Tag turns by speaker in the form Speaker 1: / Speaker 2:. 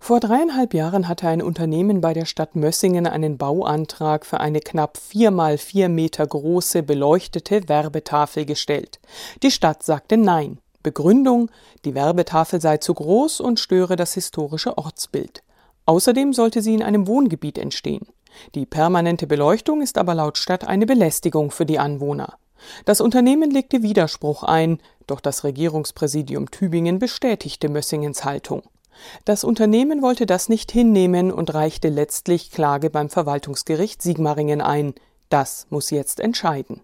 Speaker 1: Vor 3,5 Jahren hatte ein Unternehmen bei der Stadt Mössingen einen Bauantrag für eine knapp 4x4 Meter große beleuchtete Werbetafel gestellt. Die Stadt sagte Nein. Begründung: Die Werbetafel sei zu groß und störe das historische Ortsbild. Außerdem sollte sie in einem Wohngebiet entstehen. Die permanente Beleuchtung ist aber laut Stadt eine Belästigung für die Anwohner. Das Unternehmen legte Widerspruch ein, doch das Regierungspräsidium Tübingen bestätigte Mössingens Haltung. Das Unternehmen wollte das nicht hinnehmen und reichte letztlich Klage beim Verwaltungsgericht Sigmaringen ein. Das muss jetzt entscheiden.